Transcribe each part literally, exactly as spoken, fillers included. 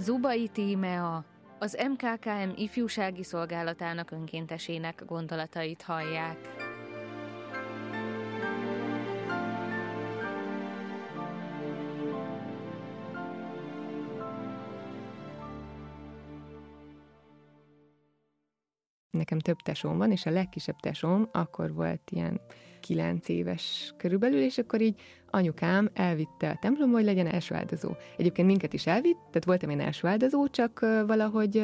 Zubai Tímea, az em ká ká em ifjúsági szolgálatának önkéntesének gondolatait hallják. Nekem több tesóm van, és a legkisebb tesóm akkor volt ilyen kilenc éves körülbelül, és akkor így anyukám elvitte a templomba, hogy legyen első áldozó. Egyébként minket is elvitt, tehát voltam én első áldozó, csak valahogy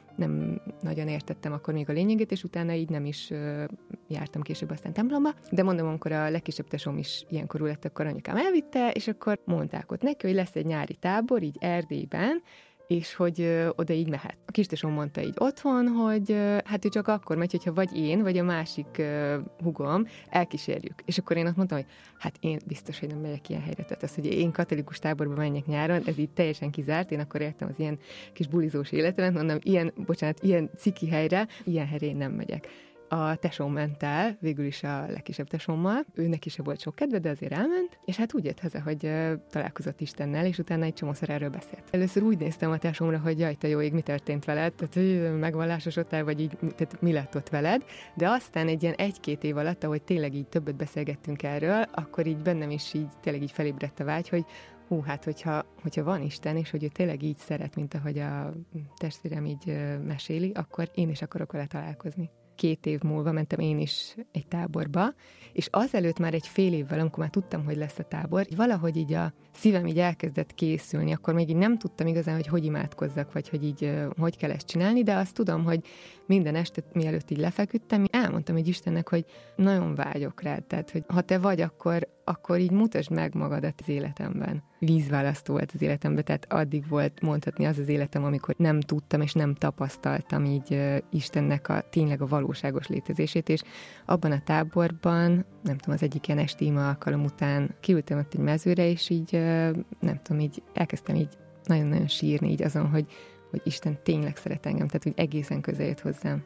nem nagyon értettem akkor még a lényegét, és utána így nem is jártam később aztán templomba. De mondom, amikor a legkisebb tesóm is ilyenkorú lett, akkor anyukám elvitte, és akkor mondták ott neki, hogy lesz egy nyári tábor, így Erdélyben, és hogy ö, oda így mehet. A kistesom mondta így otthon, hogy ö, hát ő csak akkor megy, hogyha vagy én, vagy a másik ö, hugom elkísérjük. És akkor én azt mondtam, hogy hát én biztos, hogy nem megyek ilyen helyre. Tehát az, hogy én katolikus táborba menjek nyáron, ez így teljesen kizárt. Én akkor értem az ilyen kis bulizós életemet, mondom, ilyen, bocsánat, ilyen ciki helyre, ilyen helyre én nem megyek. A tesóm ment el, végül is a legkisebb tesómmal. Őnek is volt sok kedve, de azért elment, és hát úgy jött haza, hogy uh, találkozott Istennel, és utána egy csomószor erről beszélt. Először úgy néztem a tesómra, hogy jaj, te jó ég, mi történt veled, tehát hogy megvallásosodtál, vagy így, tehát mi lett ott veled, de aztán egy ilyen egy-két év alatt, ahogy tényleg így többet beszélgettünk erről, akkor így bennem is így tényleg így felébredt a vágy, hogy hú, hát hogyha, hogyha van Isten, és hogy ő tényleg így szeret, mint ahogy a testvérem így uh, meséli, akkor én is akarok vele találkozni. Két év múlva mentem én is egy táborba, és azelőtt már egy fél évvel, amikor már tudtam, hogy lesz a tábor, valahogy így a szívem így elkezdett készülni, akkor még így nem tudtam igazán, hogy hogy imádkozzak, vagy hogy így hogy kell ezt csinálni, de azt tudom, hogy minden este, mielőtt így lefeküdtem, elmondtam egy Istennek, hogy nagyon vágyok rád, tehát, hogy ha te vagy, akkor, akkor így mutasd meg magadat az életemben. Vízválasztó volt az életemben, tehát addig volt mondhatni az az életem, amikor nem tudtam és nem tapasztaltam így uh, Istennek a tényleg a valóságos létezését, és abban a táborban, nem tudom, az egyik ilyen esti ima alkalom után kiültem ott egy mezőre, és így, uh, nem tudom, így elkezdtem így nagyon-nagyon sírni így azon, hogy, hogy Isten tényleg szeret engem, tehát hogy egészen közel jött hozzám.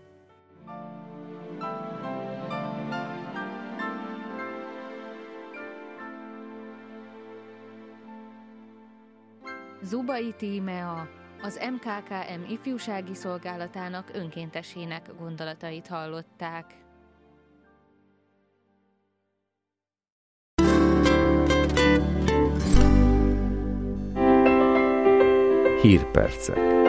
Zubai Tímea, az em ká ká em ifjúsági szolgálatának önkéntesének gondolatait hallották. Hírpercek.